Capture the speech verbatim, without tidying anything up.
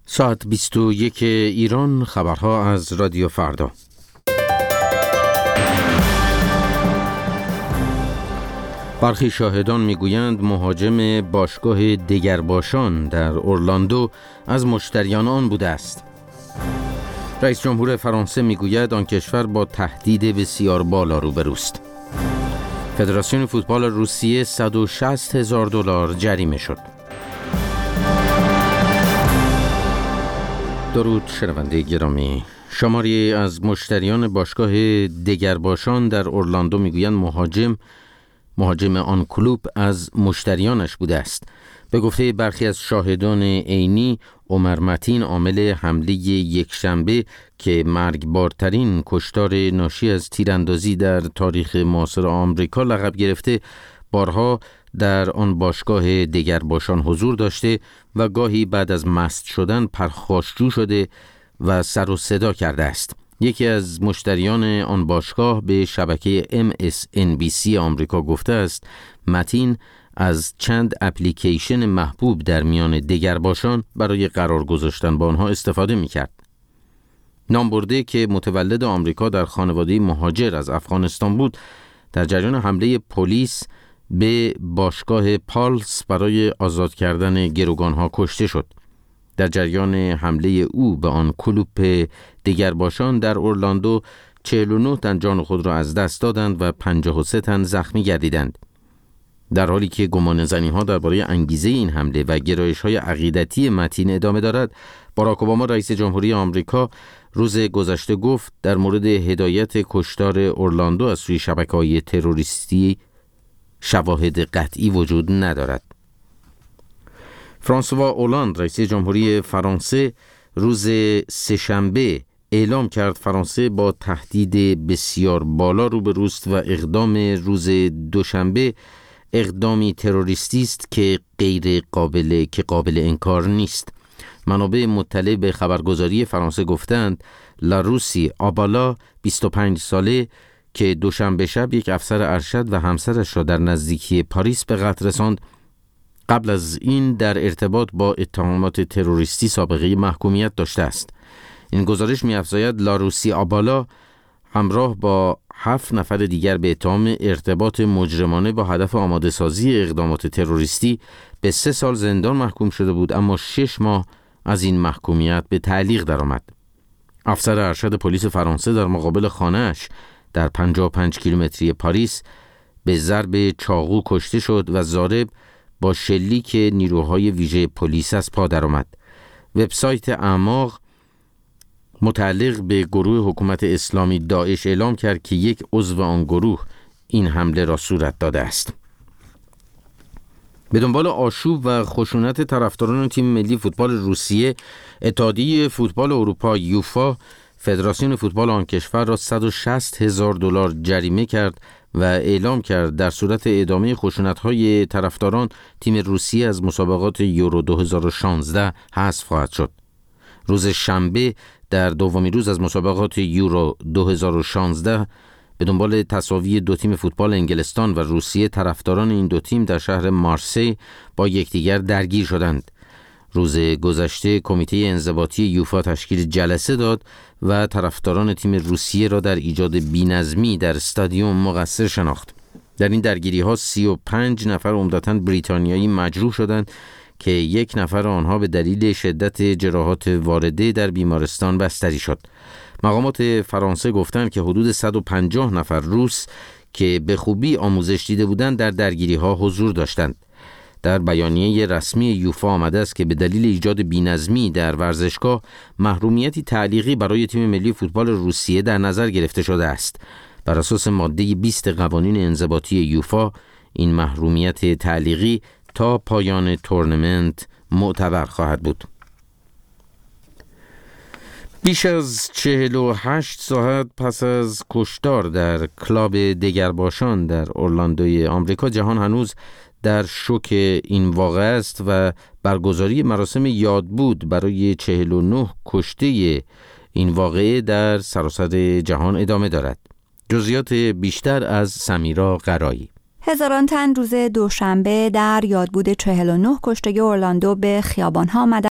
ساعت بیست و یک ایران، خبرها از رادیو فردا. برخی شاهدان میگویند مهاجم باشگاه دگرباشان در اورلاندو از مشتریان آن بوده است. رئیس جمهور فرانسه میگوید آن کشور با تهدید بسیار بالا روبروست. فدراسیون فوتبال روسیه صد و شصت هزار دلار جریمه شد. درود شنونده گرامی. شماری از مشتریان باشگاه دگرباشان در اورلاندو میگویند مهاجم مهاجم آن کلوب از مشتریانش بوده است. به گفته برخی از شاهدان عینی، عمر متین عامل حمله یکشنبه که مرگبارترین کشتار ناشی از تیراندازی در تاریخ معاصر آمریکا لقب گرفته، بارها در آن باشگاه دگرباشان حضور داشته و گاهی بعد از مست شدن پرخاشجو شده و سر و صدا کرده است. یکی از مشتریان آن باشگاه به شبکه ام اس ان بی سی آمریکا گفته است متین از چند اپلیکیشن محبوب در میان دگرباشان برای قرار گذاشتن با آنها استفاده می‌کرد. نامبرده که متولد آمریکا در خانواده مهاجر از افغانستان بود، در جریان حمله پلیس به باشگاه پالس برای آزاد کردن گروگانها کشته شد. در جریان حمله او به آن کلوب دگرباشان در اورلاندو، چهل و نه تن جان خود را از دست دادند و پنجاه و سه تن زخمی گردیدند. در حالی که گمانه‌زنی‌ها درباره انگیزه این حمله و گرایش‌های عقیدتی متین ادامه دارد، باراک اوباما رئیس جمهوری آمریکا روز گذشته گفت در مورد هدایت کشتار اورلاندو از سوی شبکه‌های تروریستی شواهد قطعی وجود ندارد. فرانسوا اولاند رئیس جمهوری فرانسه روز سه‌شنبه اعلام کرد فرانسه با تهدید بسیار بالا روبروست و اقدام روز دوشنبه اقدامی تروریستی است که غیر قابل که قابل انکار نیست. منابع مطلع به خبرگزاری فرانسه گفتند لاروسی آبالا بیست و پنج ساله که دوشنبه شب یک افسر ارشد و همسرش را در نزدیکی پاریس به قتل رساند، قبل از این در ارتباط با اتهامات تروریستی سابقه محکومیت داشته است. این گزارش می‌افزاید لاروسی آبالا همراه با هفت نفر دیگر به اتهام ارتباط مجرمانه با هدف آماده سازی اقدامات تروریستی به سه سال زندان محکوم شده بود، اما شش ماه از این محکومیت به تعلیق درآمد. افسر ارشد پلیس فرانسه در مقابل خانه‌اش در پنجاه و پنج کیلومتری پاریس به ضرب چاقو کشته شد و ضارب با شلیک نیروهای ویژه پلیس از پا درآمد. وبسایت اعماق متعلق به گروه حکومت اسلامی داعش اعلام کرد که یک عضو آن گروه این حمله را صورت داده است. به دنبال آشوب و خشونت طرفداران تیم ملی فوتبال روسیه، اتحادیه فوتبال اروپا یوفا فدراسیون فوتبال آن کشور را صد و شصت هزار دلار جریمه کرد و اعلام کرد در صورت ادامه خشونت‌های طرفداران تیم روسیه از مسابقات یورو دو هزار و شانزده حذف خواهد شد. روز شنبه در دومین روز از مسابقات یورو دو هزار و شانزده به دنبال تساوی دو تیم فوتبال انگلستان و روسیه، طرفداران این دو تیم در شهر مارسی با یکدیگر درگیر شدند. روز گذشته کمیته انضباطی یوفا تشکیل جلسه داد و طرفداران تیم روسیه را در ایجاد بی‌نظمی در استادیوم مقصر شناخت. در این درگیری‌ها سی و پنج نفر عمدتاً بریتانیایی مجروح شدند که یک نفر آنها به دلیل شدت جراحات وارده در بیمارستان بستری شد. مقامات فرانسه گفتند که حدود صد و پنجاه نفر روس که به خوبی آموزش دیده بودند در درگیری‌ها حضور داشتند. در بیانیه رسمی یوفا آمده است که به دلیل ایجاد بی‌نظمی در ورزشگاه محرومیتی تعلیقی برای تیم ملی فوتبال روسیه در نظر گرفته شده است. بر اساس ماده بیست قوانین انضباطی یوفا این محرومیت تعلیقی تا پایان تورنمنت معتبر خواهد بود. بیش از چهل و هشت ساعت پس از کشتار در کلاب دگرباشان در اورلاندوی آمریکا، جهان هنوز در شوک این واقعه است و برگزاری مراسم یادبود برای چهل و نه کشته این واقعه در سراسر جهان ادامه دارد. جزئیات بیشتر از سمیرا قرایی. هزاران تن روز دوشنبه در یادبود چهل و نه کشته اورلاندو به خیابان‌ها آمدند